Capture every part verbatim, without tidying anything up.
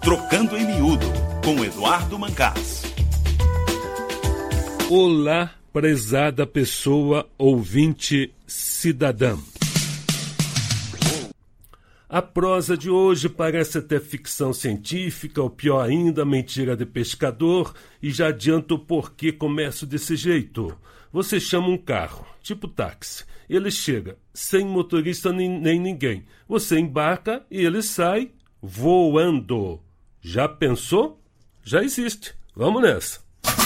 Trocando em Miúdo, com Eduardo Mancás. Olá, prezada pessoa ouvinte cidadã. A prosa de hoje parece até ficção científica, ou pior ainda, mentira de pescador, e já adianto o porquê começo desse jeito. Você chama um carro, tipo táxi, ele chega sem motorista nem, nem ninguém. Você embarca e ele sai voando. Já pensou? Já existe. Vamos nessa.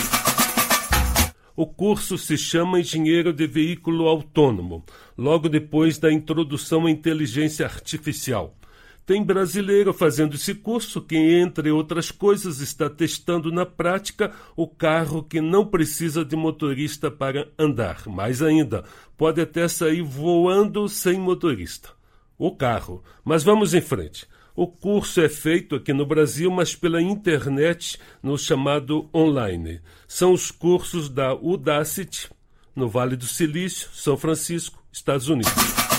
O curso se chama Engenheiro de Veículo Autônomo, logo depois da introdução à inteligência artificial. Tem brasileiro fazendo esse curso que, entre outras coisas, está testando na prática o carro que não precisa de motorista para andar. Mais ainda, pode até sair voando sem motorista. O carro. Mas vamos em frente. O curso é feito aqui no Brasil, mas pela internet, no chamado online. São os cursos da Udacity, no Vale do Silício, São Francisco, Estados Unidos.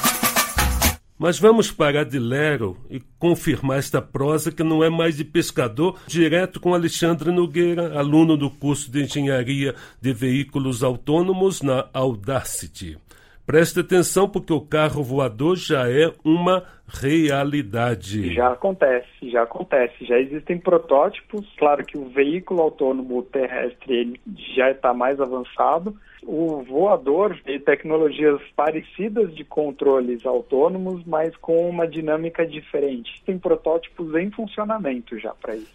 Mas vamos parar de lero e confirmar esta prosa que não é mais de pescador, direto com Alexandre Nogueira, aluno do curso de Engenharia de Veículos Autônomos na Udacity. Preste atenção porque o carro voador já é uma realidade. Já acontece, já acontece. Já existem protótipos. Claro que o veículo autônomo terrestre ele já está mais avançado. O voador tem tecnologias parecidas de controles autônomos, mas com uma dinâmica diferente. Tem protótipos em funcionamento já para isso.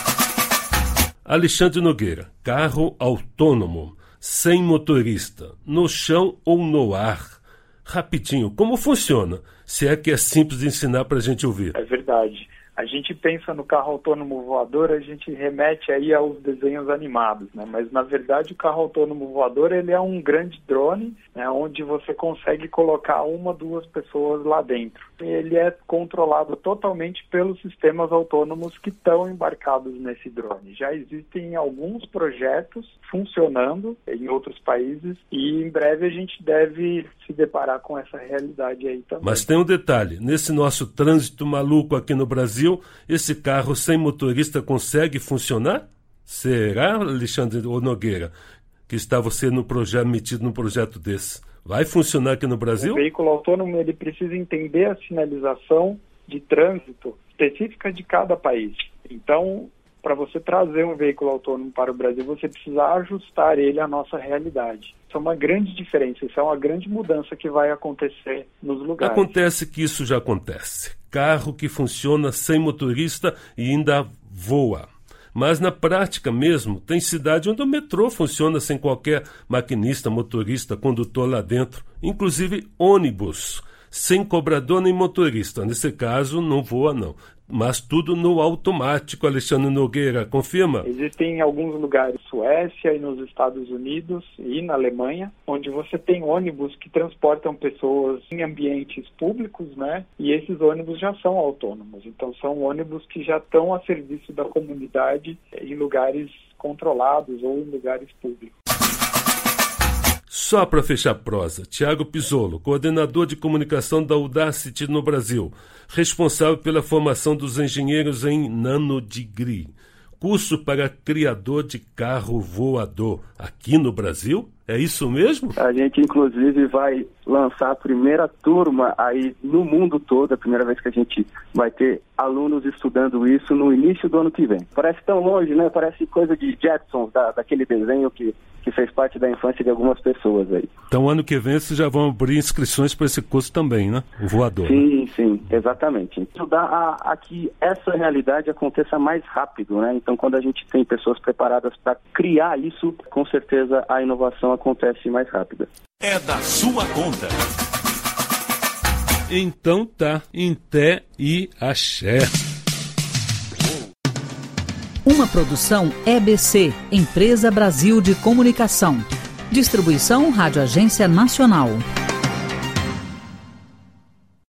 Alexandre Nogueira, carro autônomo, sem motorista, no chão ou no ar. Rapidinho, como funciona? Se é que é simples de ensinar para a gente ouvir. É verdade. A gente pensa no carro autônomo voador, a gente remete aí aos desenhos animados, né? Mas, na verdade, o carro autônomo voador ele é um grande drone, né? Onde você consegue colocar uma, duas pessoas lá dentro. Ele é controlado totalmente pelos sistemas autônomos que estão embarcados nesse drone. Já existem alguns projetos funcionando em outros países e, em breve, a gente deve se deparar com essa realidade aí também. Mas tem um detalhe, nesse nosso trânsito maluco aqui no Brasil, esse carro sem motorista consegue funcionar? Será, Alexandre Nogueira, que está você no projeto, metido num projeto desse? Vai funcionar aqui no Brasil? O veículo autônomo ele precisa entender a sinalização de trânsito específica de cada país. Então, para você trazer um veículo autônomo para o Brasil, você precisa ajustar ele à nossa realidade. Isso é uma grande diferença, isso é uma grande mudança que vai acontecer nos lugares. Acontece que isso já acontece. Carro que funciona sem motorista e ainda voa. Mas na prática mesmo, tem cidade onde o metrô funciona sem qualquer maquinista, motorista, condutor lá dentro. Inclusive ônibus, sem cobrador nem motorista. Nesse caso, não voa não. Mas tudo no automático, Alexandre Nogueira, confirma? Existem alguns lugares, Suécia e nos Estados Unidos e na Alemanha, onde você tem ônibus que transportam pessoas em ambientes públicos, né? E esses ônibus já são autônomos. Então são ônibus que já estão a serviço da comunidade em lugares controlados ou em lugares públicos. Só para fechar a prosa, Tiago Pizzolo, coordenador de comunicação da Udacity no Brasil, responsável pela formação dos engenheiros em Nanodegree, curso para criador de carro voador aqui no Brasil? É isso mesmo? A gente, inclusive, vai lançar a primeira turma aí no mundo todo, a primeira vez que a gente vai ter alunos estudando isso no início do ano que vem. Parece tão longe, né? Parece coisa de Jetsons, da, daquele desenho que, que fez parte da infância de algumas pessoas aí. Então, ano que vem, vocês já vão abrir inscrições para esse curso também, né? O voador. Sim, né? sim, exatamente. Ajudar a, a que essa realidade aconteça mais rápido, né? Então, quando a gente tem pessoas preparadas para criar isso, com certeza a inovação acontece mais rápida. É da sua conta. Então tá, em té e axé. Uma produção E B C, Empresa Brasil de Comunicação. Distribuição Rádio Agência Nacional.